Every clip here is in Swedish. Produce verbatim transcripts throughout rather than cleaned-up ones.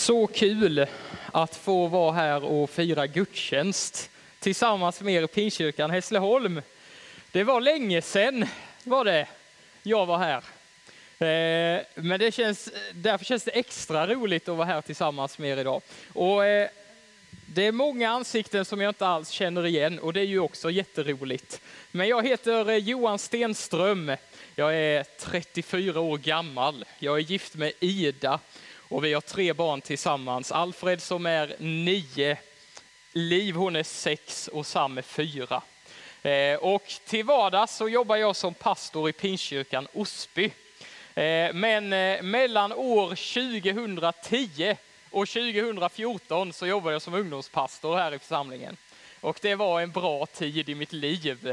Så kul att få vara här och fira gudstjänst tillsammans med er i Pingstkyrkan Hässleholm. Det var länge sedan var det jag var här. Eh, men det känns, därför känns det extra roligt att vara här tillsammans med er idag. Och eh, det är många ansikten som jag inte alls känner igen och det är ju också jätteroligt. Men jag heter Johan Stenström. Jag är trettiofyra år gammal. Jag är gift med Ida. Och vi har tre barn tillsammans. Alfred som är nio, Liv hon är sex och Sam är fyra. Eh, och till vardags så jobbar jag som pastor i Pingstkyrkan Osby. Eh, men eh, mellan år tjugohundratio och tjugohundrafjorton så jobbar jag som ungdomspastor här i församlingen. Och det var en bra tid i mitt liv.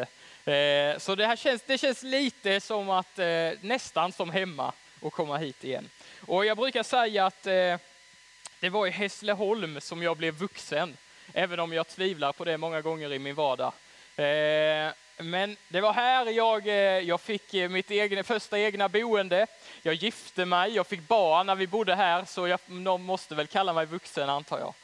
Eh, så det här känns, det känns lite som att eh, nästan som hemma och komma hit igen. Och jag brukar säga att eh, det var i Hässleholm som jag blev vuxen. Även om jag tvivlar på det många gånger i min vardag. Eh, men det var här jag, eh, jag fick mitt egna, första egna boende. Jag gifte mig, jag fick barn när vi bodde här. Så jag, de måste väl kalla mig vuxen antar jag.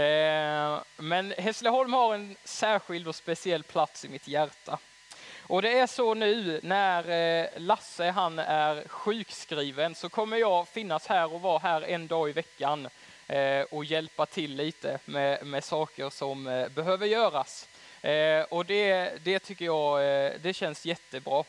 Eh, men Hässleholm har en särskild och speciell plats i mitt hjärta. Och det är så nu när Lasse han är sjukskriven så kommer jag finnas här och vara här en dag i veckan och hjälpa till lite med, med saker som behöver göras. Och det, det tycker jag, det känns jättebra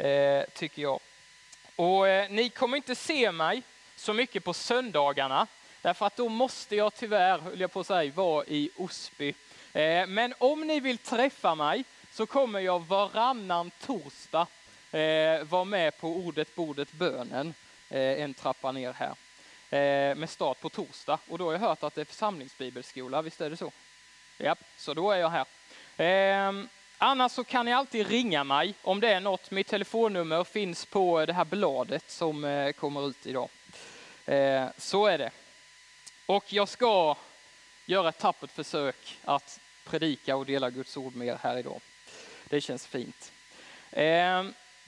tycker jag. Och ni kommer inte se mig så mycket på söndagarna därför att då måste jag tyvärr, höll jag på att säga, vara i Osby. Men om ni vill träffa mig så kommer jag varannan torsdag eh, vara med på ordet, bordet, bönen. Eh, en trappa ner här. Eh, med start på torsdag. Och då har jag hört att det är församlingsbibelskola, visst är det så? Ja, så då är jag här. Eh, annars så kan ni alltid ringa mig om det är något. Mitt telefonnummer finns på det här bladet som eh, kommer ut idag. Eh, så är det. Och jag ska göra ett tappert försök att predika och dela Guds ord med er här idag. Det känns fint. Eh,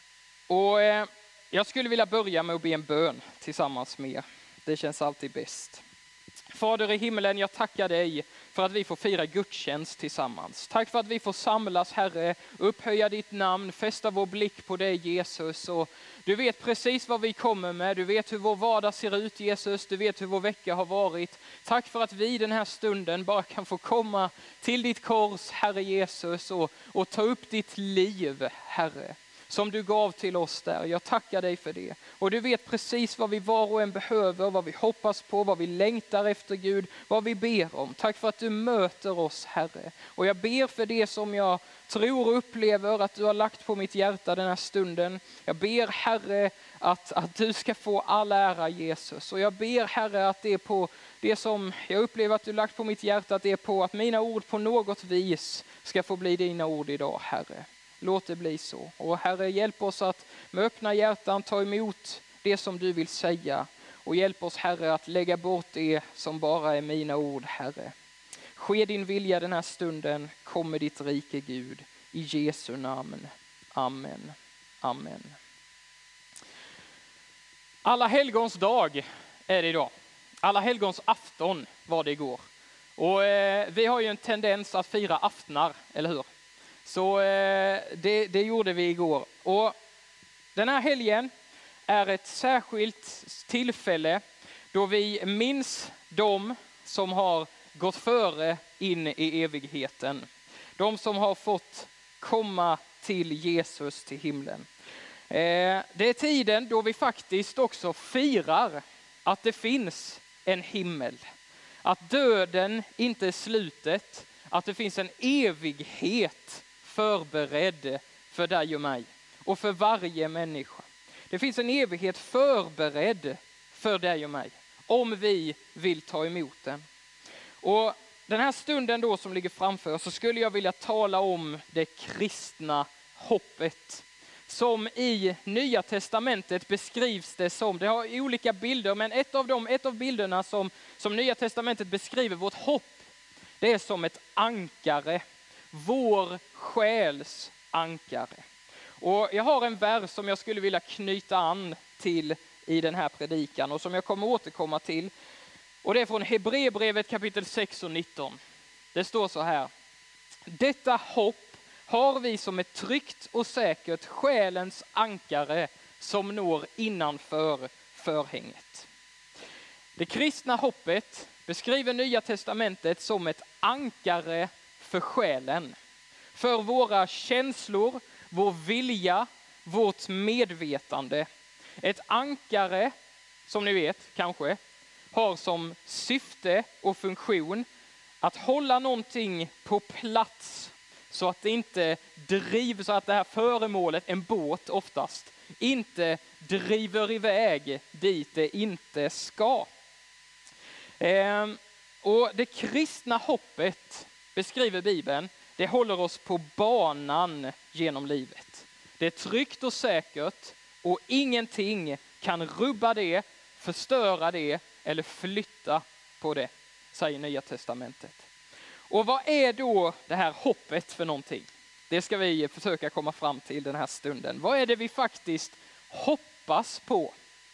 och eh, jag skulle vilja börja med att be en bön tillsammans med er. Det känns alltid bäst. Fader i himmelen, jag tackar dig för att vi får fira gudstjänst tillsammans. Tack för att vi får samlas, Herre, upphöja ditt namn, fästa vår blick på dig, Jesus. Och du vet precis vad vi kommer med. Du vet hur vår vardag ser ut, Jesus. Du vet hur vår vecka har varit. Tack för att vi den här stunden bara kan få komma till ditt kors, Herre Jesus, och, och ta upp ditt liv, Herre, som du gav till oss där. Jag tackar dig för det. Och du vet precis vad vi var och en behöver, vad vi hoppas på, vad vi längtar efter, Gud, vad vi ber om. Tack för att du möter oss, Herre. Och jag ber för det som jag tror och upplever att du har lagt på mitt hjärta den här stunden. Jag ber, Herre, att, att du ska få all ära, Jesus. Och jag ber, Herre, att det är på det som jag upplever att du lagt på mitt hjärta, att det är på att mina ord på något vis ska få bli dina ord idag, Herre. Låt det bli så. Och Herre, hjälp oss att med öppna hjärtan ta emot det som du vill säga. Och hjälp oss, Herre, att lägga bort det som bara är mina ord, Herre. Ske din vilja den här stunden. Kom med ditt rike, Gud. I Jesu namn. Amen. Amen. Alla helgons dag är det idag. Alla helgons afton var det igår. Och eh, vi har ju en tendens att fira aftnar, eller hur? Så eh, det, det gjorde vi igår. Och den här helgen är ett särskilt tillfälle då vi minns de som har gått före in i evigheten. De som har fått komma till Jesus, till himlen. Eh, det är tiden då vi faktiskt också firar att det finns en himmel. Att döden inte är slutet. Att det finns en evighet förberedd för dig och mig och för varje människa. Det finns en evighet förberedd för dig och mig om vi vill ta emot den. Och den här stunden då som ligger framför så skulle jag vilja tala om det kristna hoppet. Som i Nya testamentet beskrivs det som, det har olika bilder, men ett av dem, ett av bilderna som, som Nya testamentet beskriver vårt hopp, det är som ett ankare. Vår själs ankare. Och jag har en vers som jag skulle vilja knyta an till i den här predikan och som jag kommer återkomma till. Och det är från Hebreerbrevet kapitel sex och nitton. Det står så här: detta hopp har vi som ett tryggt och säkert själens ankare som når innanför förhänget. Det kristna hoppet beskriver Nya testamentet som ett ankare för själen. För våra känslor, vår vilja, vårt medvetande. Ett ankare, som ni vet kanske, har som syfte och funktion att hålla någonting på plats så att det inte driver, så att det här föremålet, en båt oftast, inte driver iväg dit det inte ska. Ehm, och det kristna hoppet, beskriver Bibeln, det håller oss på banan genom livet. Det är tryggt och säkert och ingenting kan rubba det, förstöra det eller flytta på det, säger Nya testamentet. Och vad är då det här hoppet för någonting? Det ska vi försöka komma fram till den här stunden. Vad är det vi faktiskt hoppas på?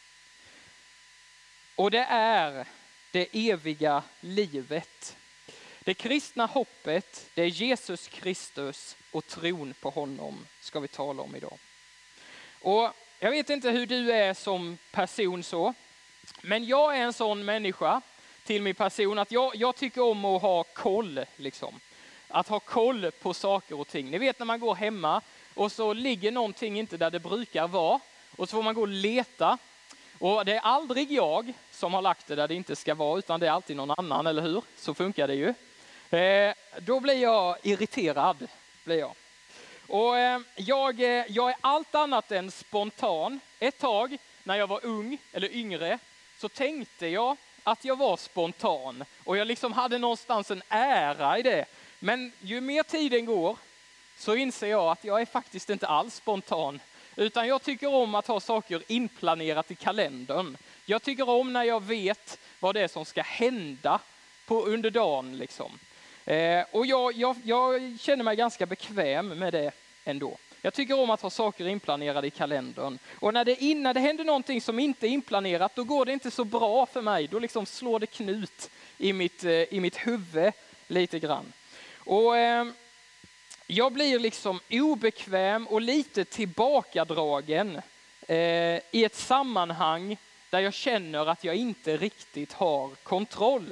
Och det är det eviga livet. Det kristna hoppet, det är Jesus Kristus och tron på honom ska vi tala om idag. Och jag vet inte hur du är som person så, men jag är en sån människa till min person att jag, jag tycker om att ha koll liksom. Att ha koll på saker och ting. Ni vet när man går hemma och så ligger någonting inte där det brukar vara och så får man gå och leta. Och det är aldrig jag som har lagt det där det inte ska vara, utan det är alltid någon annan, eller hur? Så funkar det ju. Eh, då blir jag irriterad, blir jag. Och eh, jag, eh, jag är allt annat än spontan. Ett tag när jag var ung eller yngre så tänkte jag att jag var spontan. Och jag liksom hade någonstans en ära i det. Men ju mer tiden går så inser jag att jag är faktiskt inte alls spontan. Utan jag tycker om att ha saker inplanerat i kalendern. Jag tycker om när jag vet vad det är som ska hända på under dagen liksom. Eh, och jag, jag, jag känner mig ganska bekväm med det ändå. Jag tycker om att ha saker inplanerade i kalendern. Och när det, in, när det händer någonting som inte är inplanerat, då går det inte så bra för mig. Då liksom slår det knut i mitt, eh, i mitt huvud lite grann. Och eh, jag blir liksom obekväm och lite tillbakadragen eh, i ett sammanhang där jag känner att jag inte riktigt har kontroll.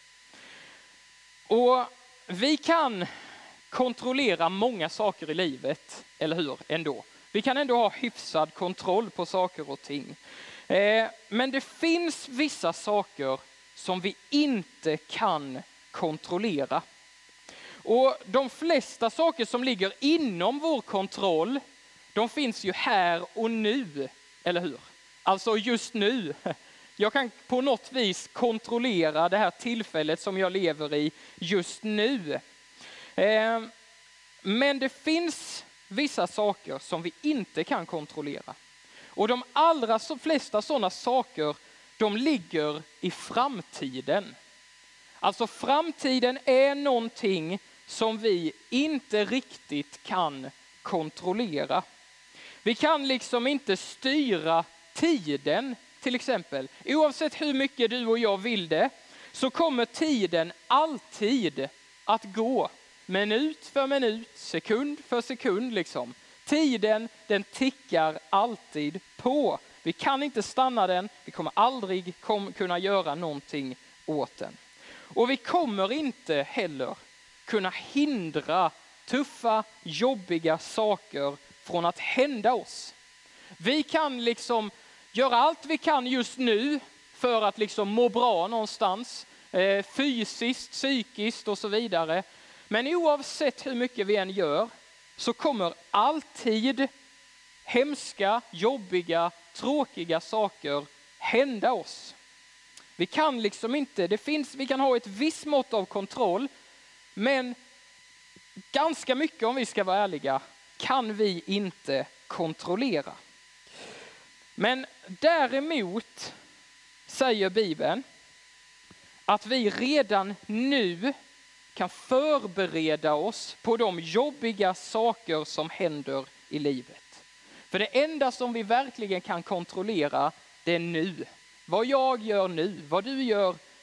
Och vi kan kontrollera många saker i livet, eller hur? Ändå. Vi kan ändå ha hyfsad kontroll på saker och ting. Eh, men det finns vissa saker som vi inte kan kontrollera. Och de flesta saker som ligger inom vår kontroll, de finns ju här och nu, eller hur? Alltså just nu. Jag kan på något vis kontrollera det här tillfället som jag lever i just nu. Eh, men det finns vissa saker som vi inte kan kontrollera. Och de allra flesta sådana saker, de ligger i framtiden. Alltså framtiden är någonting som vi inte riktigt kan kontrollera. Vi kan liksom inte styra tiden till exempel. Oavsett hur mycket du och jag vill det så kommer tiden alltid att gå. Minut för minut, sekund för sekund liksom. Tiden, den tickar alltid på. Vi kan inte stanna den, vi kommer aldrig kom, kunna göra någonting åt den. Och vi kommer inte heller kunna hindra tuffa, jobbiga saker från att hända oss. Vi kan liksom göra allt vi kan just nu för att liksom må bra någonstans, eh, fysiskt, psykiskt och så vidare. Men oavsett hur mycket vi än gör så kommer alltid hemska, jobbiga, tråkiga saker hända oss. Vi kan liksom inte, det finns, vi kan ha ett visst mått av kontroll, men ganska mycket, om vi ska vara ärliga, kan vi inte kontrollera. Men däremot säger Bibeln att vi redan nu kan förbereda oss på de jobbiga saker som händer i livet. För det enda som vi verkligen kan kontrollera, det är nu. Vad jag gör nu, vad du gör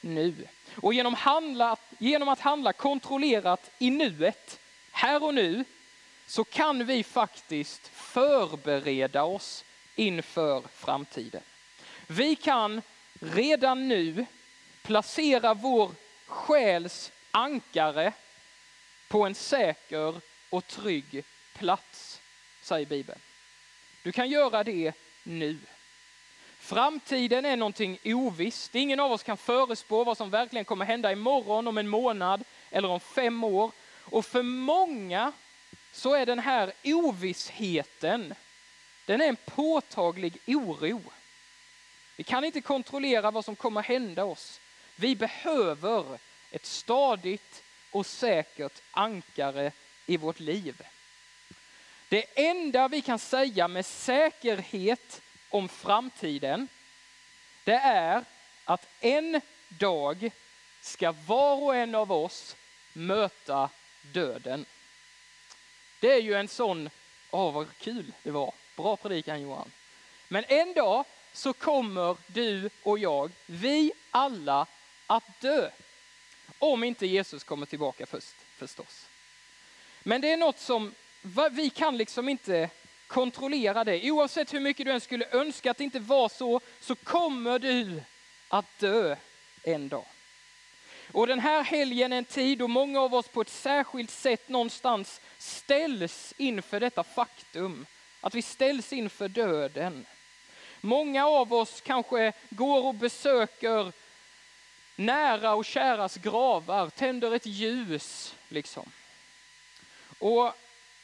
nu. Och genom, handla, genom att handla kontrollerat i nuet, här och nu, så kan vi faktiskt förbereda oss inför framtiden. Vi kan redan nu placera vår själs ankare på en säker och trygg plats, säger Bibeln. Du kan göra det nu. Framtiden är någonting ovisst. Ingen av oss kan förespå vad som verkligen kommer hända imorgon, om en månad eller om fem år. Och för många så är den här ovissheten, den är en påtaglig oro. Vi kan inte kontrollera vad som kommer hända oss. Vi behöver ett stadigt och säkert ankare i vårt liv. Det enda vi kan säga med säkerhet om framtiden, det är att en dag ska var och en av oss möta döden. Det är ju en sån, åh vad kul det var, bra predikan Johan. Men en dag så kommer du och jag, vi alla, att dö. Om inte Jesus kommer tillbaka först, förstås. Men det är något som, vi kan liksom inte kontrollera det. Oavsett hur mycket du än skulle önska att det inte var så, så kommer du att dö en dag. Och den här helgen är en tid då många av oss på ett särskilt sätt någonstans ställs inför detta faktum. Att vi ställs inför döden. Många av oss kanske går och besöker nära och käras gravar, tänder ett ljus liksom. Och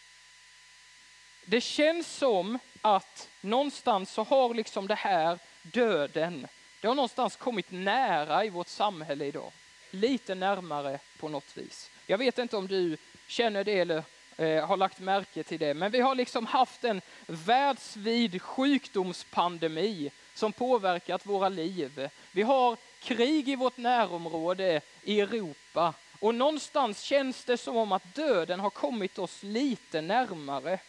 det känns som att någonstans så har liksom det här döden, det har någonstans kommit nära i vårt samhälle idag. Lite närmare på något vis. Jag vet inte om du känner det eller eh, har lagt märke till det. Men vi har liksom haft en världsvid sjukdomspandemi som påverkat våra liv. Vi har krig i vårt närområde i Europa. Och någonstans känns det som om att döden har kommit oss lite närmare.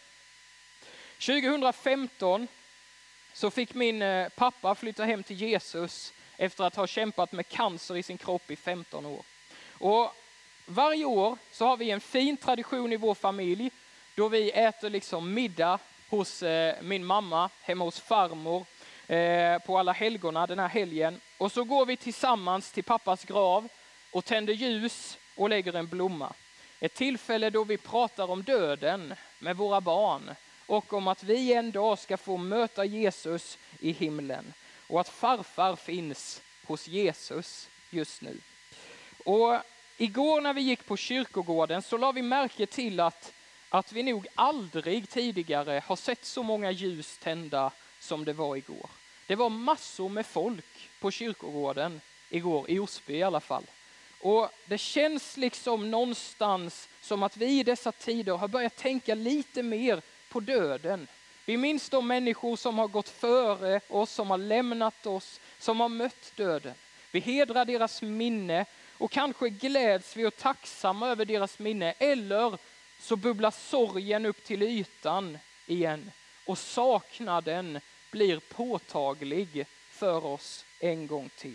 tjugohundrafemton så fick min pappa flytta hem till Jesus efter att ha kämpat med cancer i sin kropp i femton år. Och varje år så har vi en fin tradition i vår familj då vi äter liksom middag hos eh, min mamma, hemma hos farmor eh, på alla helgona den här helgen. Och så går vi tillsammans till pappas grav och tänder ljus och lägger en blomma. Ett tillfälle då vi pratar om döden med våra barn och om att vi en dag ska få möta Jesus i himlen. Och att farfar finns hos Jesus just nu. Och igår när vi gick på kyrkogården så la vi märke till att, att vi nog aldrig tidigare har sett så många ljus tända som det var igår. Det var massor med folk på kyrkogården igår, i Osby i alla fall. Och det känns liksom någonstans som att vi i dessa tider har börjat tänka lite mer på döden. Vi minns de människor som har gått före oss, som har lämnat oss, som har mött döden. Vi hedrar deras minne och kanske gläds vi och tacksamma över deras minne. Eller så bubblar sorgen upp till ytan igen och saknaden blir påtaglig för oss en gång till.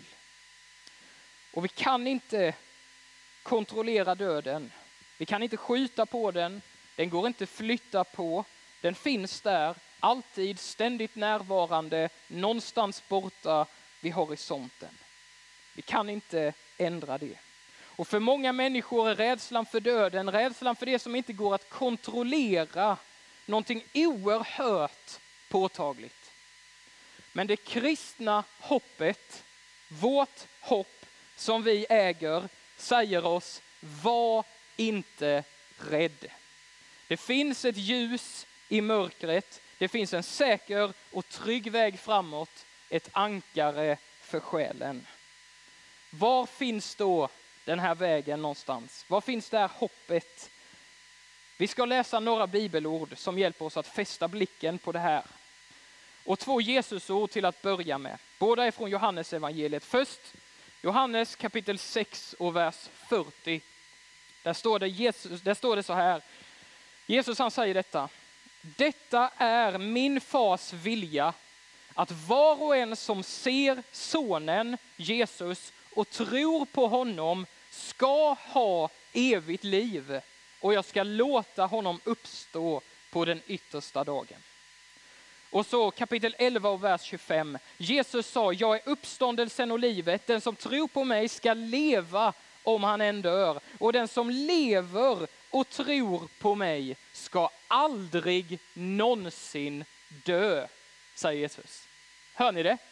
Och vi kan inte kontrollera döden. Vi kan inte skjuta på den. Den går inte flytta på. Den finns där, alltid ständigt närvarande, någonstans borta vid horisonten. Vi kan inte ändra det. Och för många människor är rädslan för döden, rädslan för det som inte går att kontrollera, någonting oerhört påtagligt. Men det kristna hoppet, vårt hopp som vi äger, säger oss: var inte rädd. Det finns ett ljus i mörkret. Det finns en säker och trygg väg framåt. Ett ankare för själen. Var finns då den här vägen någonstans? Var finns det här hoppet? Vi ska läsa några bibelord som hjälper oss att fästa blicken på det här. Och två Jesusord till att börja med. Båda är från Johannes evangeliet. Först Johannes kapitel sex och vers fyrtio. Där står det, Jesus, där står det så här. Jesus han säger detta: detta är min fars vilja, att var och en som ser sonen Jesus och tror på honom ska ha evigt liv, och jag ska låta honom uppstå på den yttersta dagen. Och så kapitel elva och vers tjugofem. Jesus sa, jag är uppståndelsen och livet. Den som tror på mig ska leva om han än dör. Och den som lever och tror på mig ska aldrig någonsin dö, säger Jesus. Hör ni det?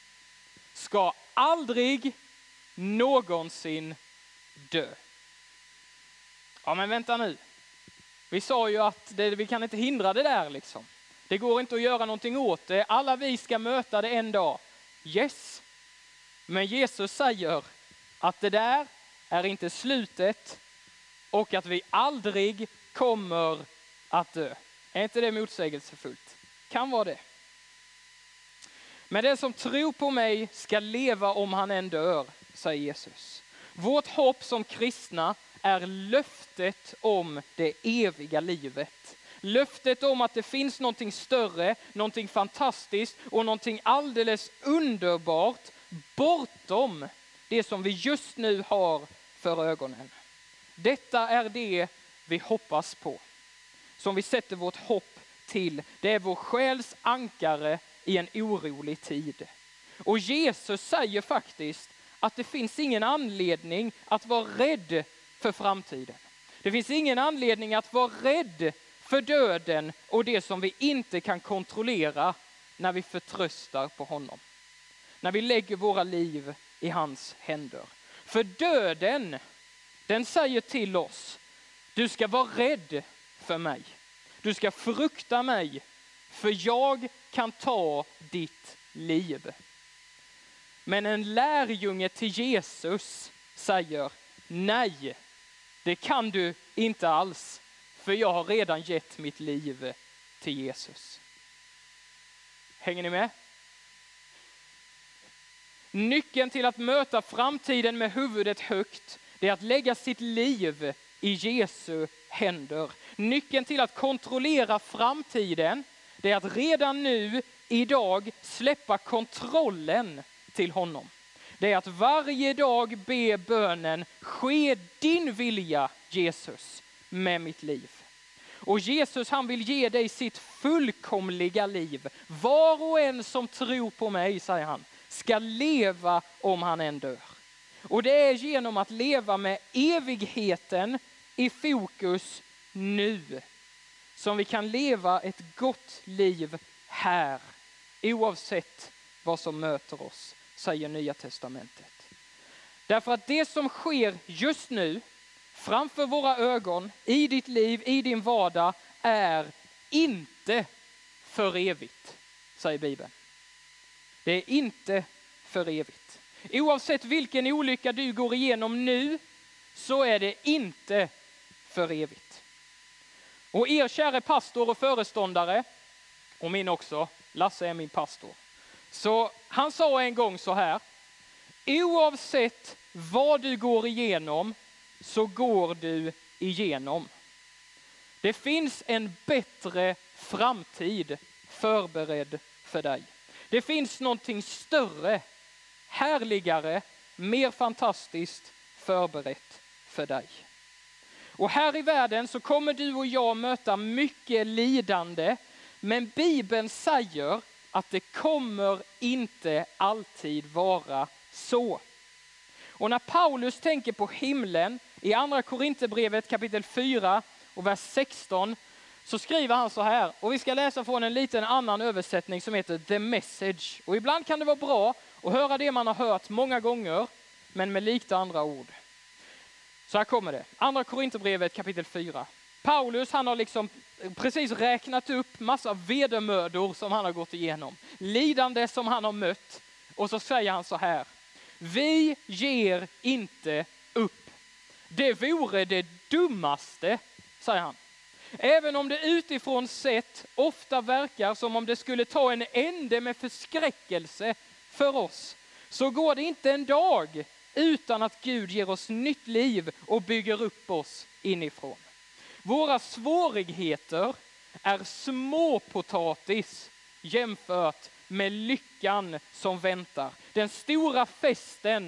Ska aldrig någonsin dö. Ja, men vänta nu. Vi sa ju att det, vi kan inte hindra det där liksom. Det går inte att göra någonting åt det. Alla vi ska möta det en dag. Yes. Men Jesus säger att det där är inte slutet och att vi aldrig kommer att dö. Är inte det motsägelsefullt? Kan vara det. Men den som tror på mig ska leva om han än dör, säger Jesus. Vårt hopp som kristna är löftet om det eviga livet. Löftet om att det finns någonting större, någonting fantastiskt och någonting alldeles underbart bortom det som vi just nu har för ögonen. Detta är det vi hoppas på, som vi sätter vårt hopp till. Det är vår själs ankare i en orolig tid. Och Jesus säger faktiskt att det finns ingen anledning att vara rädd för framtiden. Det finns ingen anledning att vara rädd för döden och det som vi inte kan kontrollera när vi förtröstar på honom. När vi lägger våra liv i hans händer. För döden, den säger till oss, du ska vara rädd för mig. Du ska frukta mig, för jag kan ta ditt liv. Men en lärjunge till Jesus säger, nej, det kan du inte alls. För jag har redan gett mitt liv till Jesus. Hänger ni med? Nyckeln till att möta framtiden med huvudet högt, det är att lägga sitt liv i Jesu händer. Nyckeln till att kontrollera framtiden, det är att redan nu, idag, släppa kontrollen till honom. Det är att varje dag be bönen, ske din vilja, Jesus, med mitt liv. Och Jesus, han vill ge dig sitt fullkomliga liv. Var och en som tror på mig, säger han, ska leva om han än dör. Och det är genom att leva med evigheten i fokus nu som vi kan leva ett gott liv här, oavsett vad som möter oss, säger Nya testamentet. Därför att det som sker just nu framför våra ögon, i ditt liv, i din vardag, är inte för evigt, säger Bibeln. Det är inte för evigt. Oavsett vilken olycka du går igenom nu, så är det inte för evigt. Och er kära pastor och föreståndare, och min också, Lasse är min pastor. Så han sa en gång så här, oavsett vad du går igenom, så går du igenom. Det finns en bättre framtid förberedd för dig. Det finns någonting större, härligare, mer fantastiskt förberett för dig. Och här i världen så kommer du och jag möta mycket lidande, men Bibeln säger att det kommer inte alltid vara så. Och när Paulus tänker på himlen i andra Korinthierbrevet kapitel fyra och vers sexton, så skriver han så här, och vi ska läsa från en liten annan översättning som heter The Message. Och ibland kan det vara bra att höra det man har hört många gånger, men med lite andra ord. Så här kommer det, andra Korinthierbrevet kapitel fyra. Paulus, han har liksom precis räknat upp massa vedermödor som han har gått igenom. Lidande som han har mött. Och så säger han så här, vi ger inte upp. Det vore det dummaste, säger han. Även om det utifrån sett ofta verkar som om det skulle ta en ände med förskräckelse för oss, så går det inte en dag utan att Gud ger oss nytt liv och bygger upp oss inifrån. Våra svårigheter är småpotatis jämfört med lyckan som väntar. Den stora festen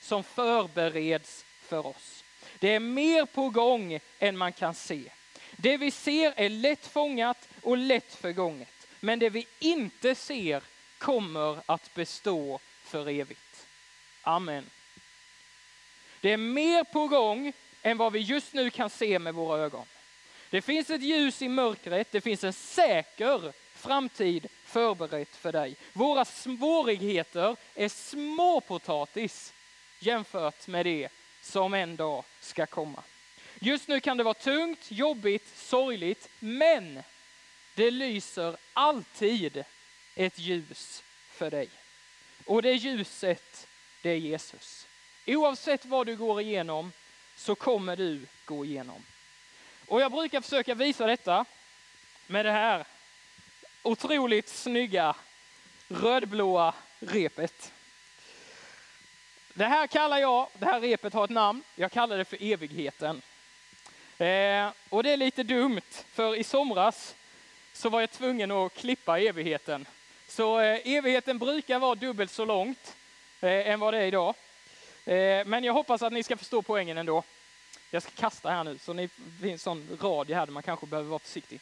som förbereds för oss. Det är mer på gång än man kan se. Det vi ser är lätt fångat och lätt förgånget. Men det vi inte ser kommer att bestå för evigt. Amen. Det är mer på gång än vad vi just nu kan se med våra ögon. Det finns ett ljus i mörkret. Det finns en säker framtid förberett för dig. Våra svårigheter är småpotatis jämfört med det som en dag ska komma. Just nu kan det vara tungt, jobbigt, sorgligt, men det lyser alltid ett ljus för dig. Och det ljuset, det är Jesus. Oavsett vad du går igenom så kommer du gå igenom. Och jag brukar försöka visa detta med det här otroligt snygga rödblåa repet. Det här kallar jag, det här repet har ett namn, jag kallar det för evigheten. Eh, och det är lite dumt, för i somras så var jag tvungen att klippa evigheten. Så eh, evigheten brukar vara dubbelt så långt eh, än vad det är idag. Eh, men jag hoppas att ni ska förstå poängen ändå. Jag ska kasta här nu, så ni finns en sån radie här där man kanske behöver vara försiktig.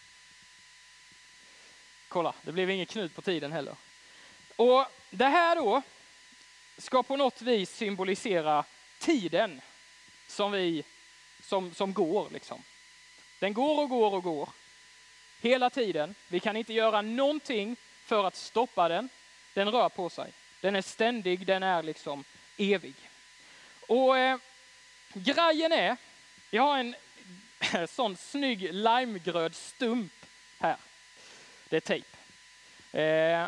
Kolla, det blev ingen knut på tiden heller. Och det här då ska på något vis symbolisera tiden som vi som, som går liksom. Den går och går och går hela tiden. Vi kan inte göra någonting för att stoppa den. Den rör på sig. Den är ständig, den är liksom evig. Och eh, grejen är, jag har en sån snygg limegröd stump här. Det är tejp. Eh,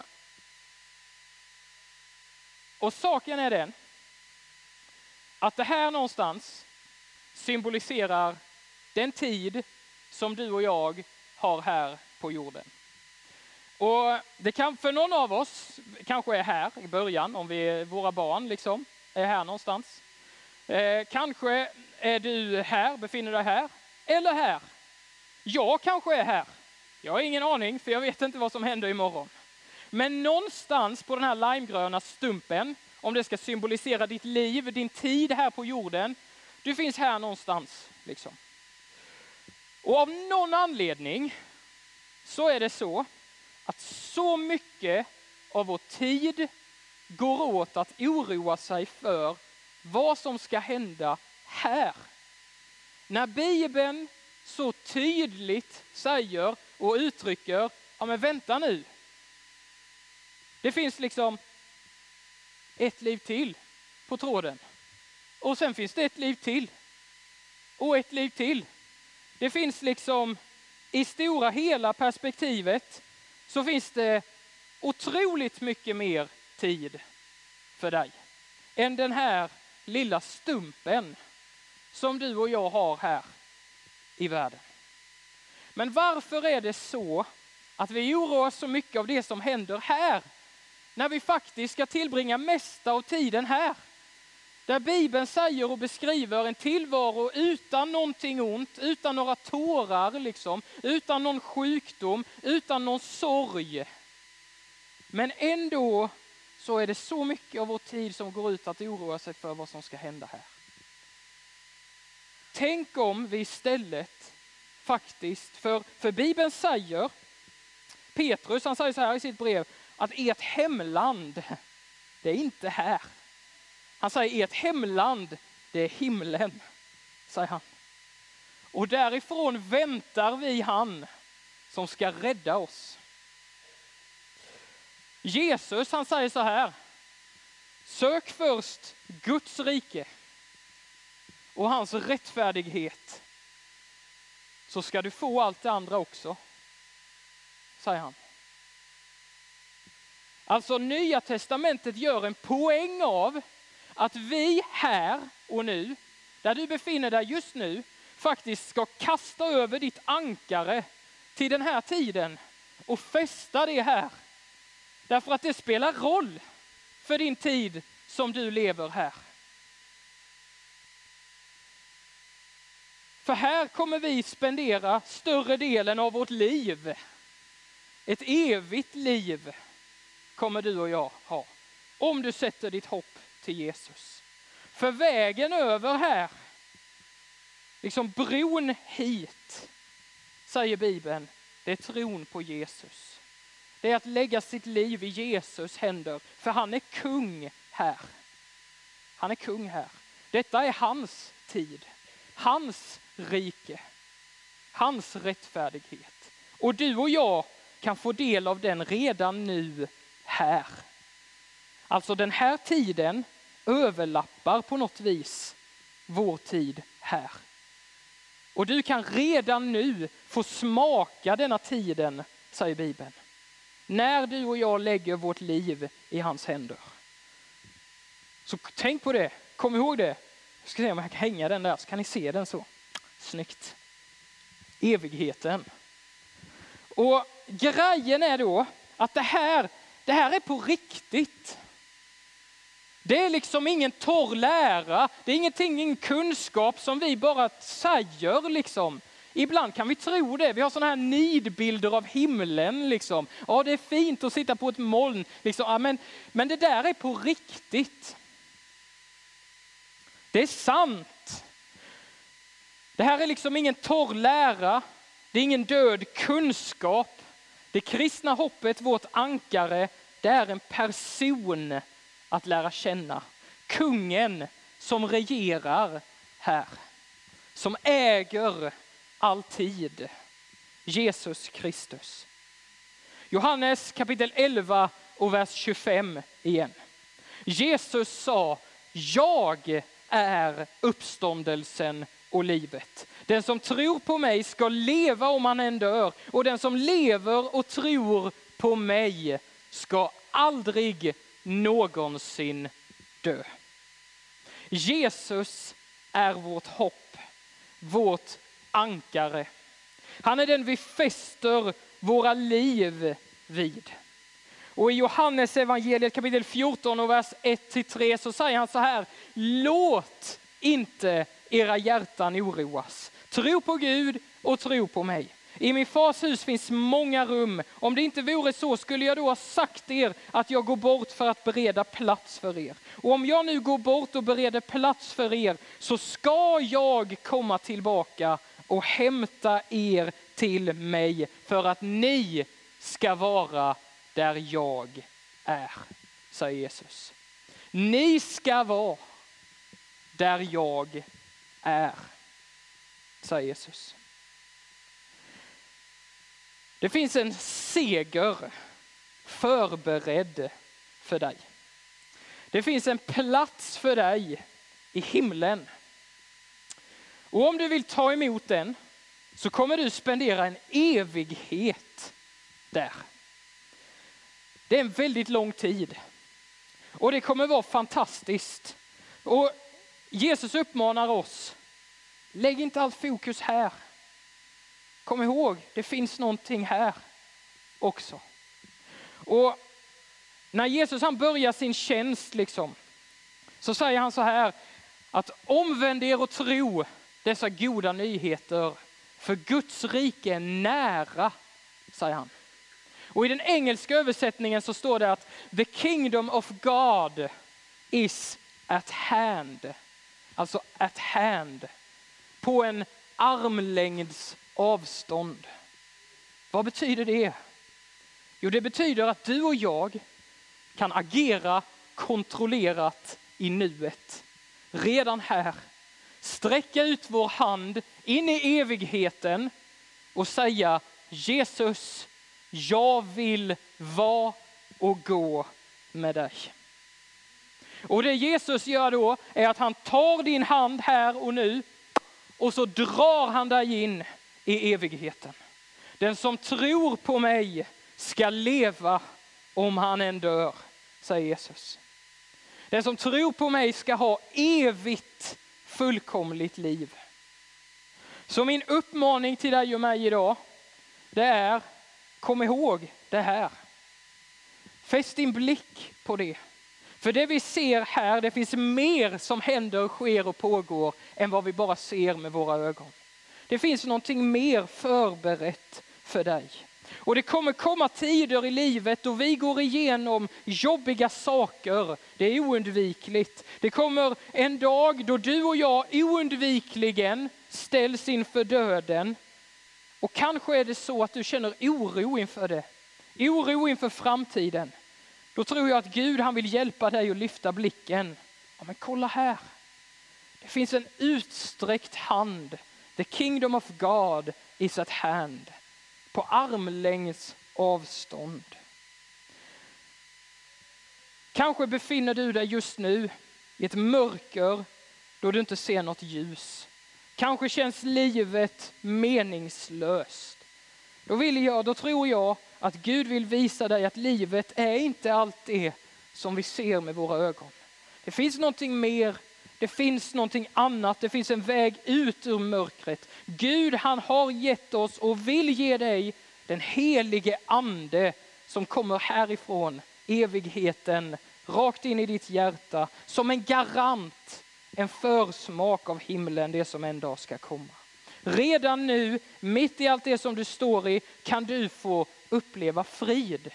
och saken är den att det här någonstans symboliserar den tid som du och jag har här på jorden. Och det kan för någon av oss kanske är här i början, om vi våra barn liksom är här någonstans. Eh, kanske är du här, befinner dig här, eller här. Jag kanske är här. Jag har ingen aning, för jag vet inte vad som händer imorgon. Men någonstans på den här limegröna stumpen, om det ska symbolisera ditt liv, din tid här på jorden, du finns här någonstans liksom. Och av någon anledning så är det så att så mycket av vår tid går åt att oroa sig för vad som ska hända här. När Bibeln så tydligt säger och uttrycker, ja men vänta nu. Det finns liksom ett liv till på tråden. Och sen finns det ett liv till. Och ett liv till. Det finns liksom i stora hela perspektivet så finns det otroligt mycket mer tid för dig än den här lilla stumpen som du och jag har här i världen. Men varför är det så att vi oroar oss så mycket av det som händer här när vi faktiskt ska tillbringa mesta av tiden här? Där Bibeln säger och beskriver en tillvaro utan någonting ont, utan några tårar liksom, utan någon sjukdom, utan någon sorg. Men ändå så är det så mycket av vår tid som går ut att oroa sig för vad som ska hända här. Tänk om vi istället faktiskt, för, för Bibeln säger, Petrus han säger så här i sitt brev, att ert hemland, det är inte här. Han säger ert hemland, det är himlen, säger han. Och därifrån väntar vi han som ska rädda oss. Jesus han säger så här, sök först Guds rike och hans rättfärdighet, så ska du få allt det andra också, säger han. Alltså Nya testamentet gör en poäng av att vi här och nu, där du befinner dig just nu, faktiskt ska kasta över ditt ankare till den här tiden och fästa det här. Därför att det spelar roll för din tid som du lever här. För här kommer vi spendera större delen av vårt liv. Ett evigt liv kommer du och jag ha. Om du sätter ditt hopp till Jesus. För vägen över här, liksom bron hit, säger Bibeln, det är tron på Jesus. Det är att lägga sitt liv i Jesus händer, för han är kung här. Han är kung här. Detta är hans tid, hans rike, hans rättfärdighet. Och du och jag kan få del av den redan nu här. Alltså den här tiden överlappar på något vis vår tid här. Och du kan redan nu få smaka denna tiden, säger Bibeln. När du och jag lägger vårt liv i hans händer. Så tänk på det, kom ihåg det. Jag ska se om jag kan hänga den där så kan ni se den så. Snyggt. Evigheten. Och grejen är då att det här, det här är på riktigt. Det är liksom ingen torr lära. Det är ingenting, ingen kunskap som vi bara säger liksom. Ibland kan vi tro det. Vi har sådana här nidbilder av himlen liksom. Ja, det är fint att sitta på ett moln liksom. Ja, men, men det där är på riktigt. Det är sant. Det här är liksom ingen torr lära. Det är ingen död kunskap. Det kristna hoppet, vårt ankare, det är en person att lära känna. Kungen som regerar här. Som äger all tid. Jesus Kristus. Johannes kapitel elva och vers tjugofem igen. Jesus sa, jag är uppståndelsen och livet. Den som tror på mig ska leva om han än dör. Och den som lever och tror på mig ska aldrig någonsin dö. Jesus är vårt hopp, vårt ankare. Han är den vi fäster våra liv vid. Och i Johannes evangeliet kapitel fjorton och vers ett till tre så säger han så här: låt inte era hjärtan oroas. Tro på Gud och tro på mig. I min fars hus finns många rum. Om det inte vore så skulle jag då ha sagt er att jag går bort för att bereda plats för er. Och om jag nu går bort och bereder plats för er så ska jag komma tillbaka och hämta er till mig för att ni ska vara där jag är, säger Jesus. Ni ska vara där jag är, säger Jesus. Det finns en seger förberedd för dig. Det finns en plats för dig i himlen. Och om du vill ta emot den så kommer du spendera en evighet där. Det är en väldigt lång tid. Och det kommer vara fantastiskt. Och Jesus uppmanar oss, lägg inte allt fokus här. Kom ihåg, det finns någonting här också. Och när Jesus han börjar sin tjänst liksom, så säger han så här, att omvänd er och tro dessa goda nyheter, för Guds rike är nära, säger han. Och i den engelska översättningen så står det att the kingdom of God is at hand. Alltså at hand. På en armlängds avstånd. Vad betyder det? Jo, det betyder att du och jag kan agera kontrollerat i nuet. Redan här. Sträcka ut vår hand in i evigheten och säga: Jesus, jag vill vara och gå med dig. Och det Jesus gör då är att han tar din hand här och nu och så drar han dig in i evigheten. Den som tror på mig ska leva om han än dör, säger Jesus. Den som tror på mig ska ha evigt fullkomligt liv. Så min uppmaning till dig och mig idag, det är: kom ihåg det här. Fäst din blick på det. För det vi ser här, det finns mer som händer, sker och pågår än vad vi bara ser med våra ögon. Det finns någonting mer förberett för dig. Och det kommer komma tider i livet då vi går igenom jobbiga saker. Det är oundvikligt. Det kommer en dag då du och jag oundvikligen ställs inför döden. Och kanske är det så att du känner oro inför det. Oro inför framtiden. Då tror jag att Gud, han vill hjälpa dig att lyfta blicken. Ja, men kolla här. Det finns en utsträckt hand. The kingdom of God is at hand. På armlängds avstånd. Kanske befinner du dig just nu i ett mörker då du inte ser något ljus. Kanske känns livet meningslöst. Då vill jag, då tror jag att Gud vill visa dig att livet är inte allt det som vi ser med våra ögon. Det finns någonting mer, det finns någonting annat, det finns en väg ut ur mörkret. Gud, han har gett oss och vill ge dig den helige ande som kommer härifrån evigheten rakt in i ditt hjärta som en garant, en försmak av himlen, det som en dag ska komma. Redan nu, mitt i allt det som du står i, kan du få uppleva frid.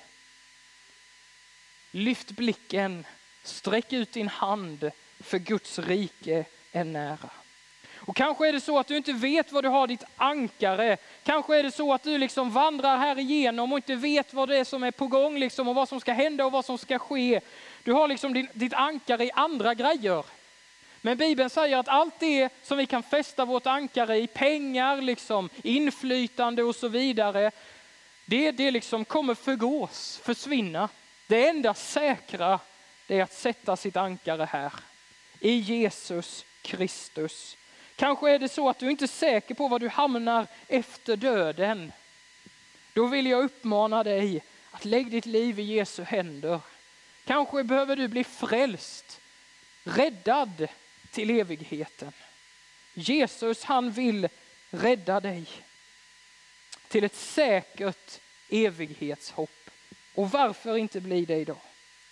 Lyft blicken, sträck ut din hand, för Guds rike är nära. Och kanske är det så att du inte vet vad du har ditt ankare. Kanske är det så att du liksom vandrar här igenom och inte vet vad det är som är på gång liksom, och vad som ska hända och vad som ska ske. Du har liksom din, ditt ankare i andra grejer. Men Bibeln säger att allt det som vi kan fästa vårt ankare i, pengar, liksom, inflytande och så vidare, det, det liksom kommer förgås, försvinna. Det enda säkra, det är att sätta sitt ankare här. I Jesus Kristus. Kanske är det så att du inte är säker på vad du hamnar efter döden. Då vill jag uppmana dig att lägga ditt liv i Jesu händer. Kanske behöver du bli frälst, räddad till evigheten. Jesus, han vill rädda dig till ett säkert evighetshopp. Och varför inte bli det idag?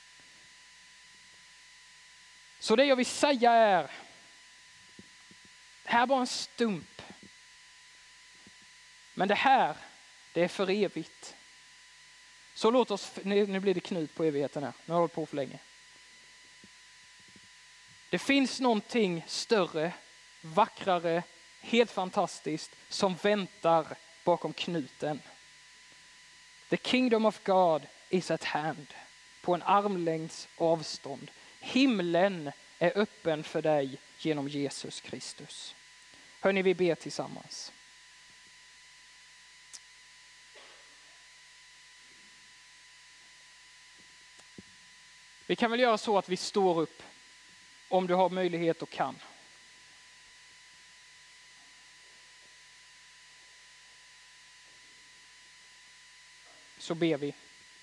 Så det jag vill säga är, det här var en stump. Men det här, det är för evigt. Så låt oss, nu blir det knut på evigheten här. Nu har jag hållit på för länge. Det finns någonting större, vackrare, helt fantastiskt som väntar bakom knuten. The kingdom of God is at hand. På en armlängds avstånd. Himlen är öppen för dig genom Jesus Kristus. Hörrni, vi ber tillsammans. Vi kan väl göra så att vi står upp om du har möjlighet och kan. Så ber vi.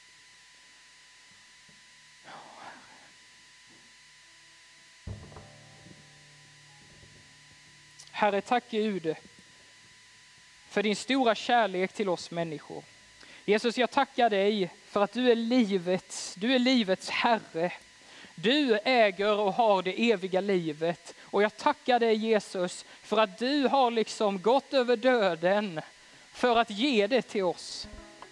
Herre, tack Gud för din stora kärlek till oss människor. Jesus, jag tackar dig för att du är livets, du är livets Herre. Du äger och har det eviga livet. Och jag tackar dig Jesus för att du har liksom gått över döden för att ge det till oss.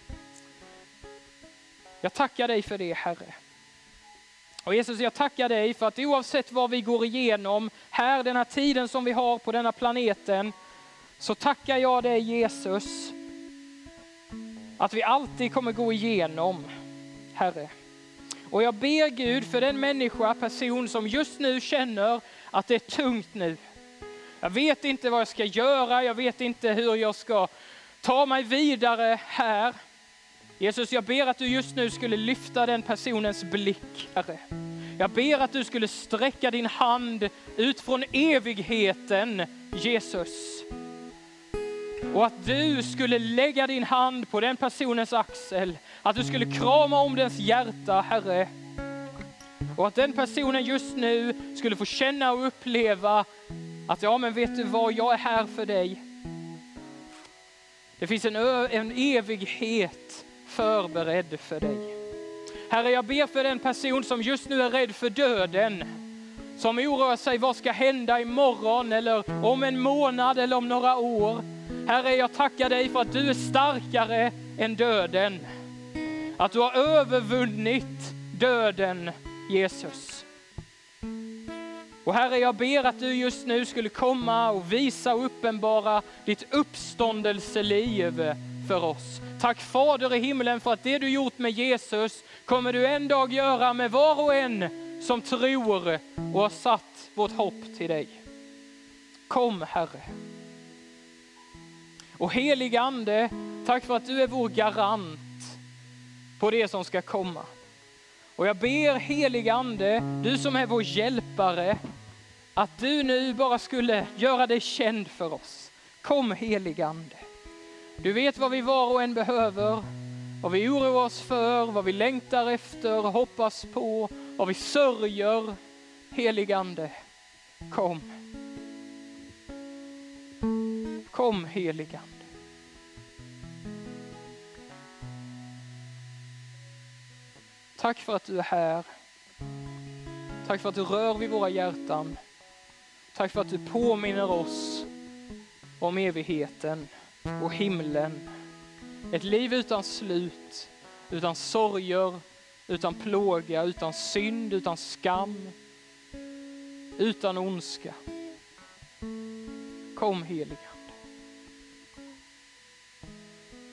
Jag tackar dig för det, Herre. Och Jesus, jag tackar dig för att oavsett vad vi går igenom här, den här tiden som vi har på denna planeten, så tackar jag dig Jesus att vi alltid kommer gå igenom, Herre. Och jag ber Gud för den människa, person som just nu känner att det är tungt nu. Jag vet inte vad jag ska göra, jag vet inte hur jag ska ta mig vidare här. Jesus, jag ber att du just nu skulle lyfta den personens blick, Herre. Jag ber att du skulle sträcka din hand ut från evigheten, Jesus. Och att du skulle lägga din hand på den personens axel. Att du skulle krama om dens hjärta, Herre. Och att den personen just nu skulle få känna och uppleva att ja, men vet du vad, jag är här för dig. Det finns en, ö- en evighet förberedd för dig. Herre, jag ber för den person som just nu är rädd för döden. Som oroar sig vad ska hända imorgon eller om en månad eller om några år. Herre, jag tackar dig för att du är starkare än döden. Att du har övervunnit döden, Jesus. Och Herre, jag ber att du just nu skulle komma och visa och uppenbara ditt uppståndelseliv för oss. Tack Fader i himlen för att det du gjort med Jesus kommer du en dag göra med var och en som tror och har satt vårt hopp till dig. Kom Herre. Och helig Ande, tack för att du är vår garant på det som ska komma. Och jag ber helig Ande, du som är vår hjälpare, att du nu bara skulle göra dig känd för oss. Kom helig Ande. Du vet vad vi var och en behöver, vad vi oroar oss för, vad vi längtar efter, hoppas på, vad vi sörjer. Helig Ande, kom. Kom helig Ande. Tack för att du är här. Tack för att du rör vid våra hjärtan. Tack för att du påminner oss om evigheten och himlen. Ett liv utan slut, utan sorger, utan plåga, utan synd, utan skam, utan ondska. Kom heliga.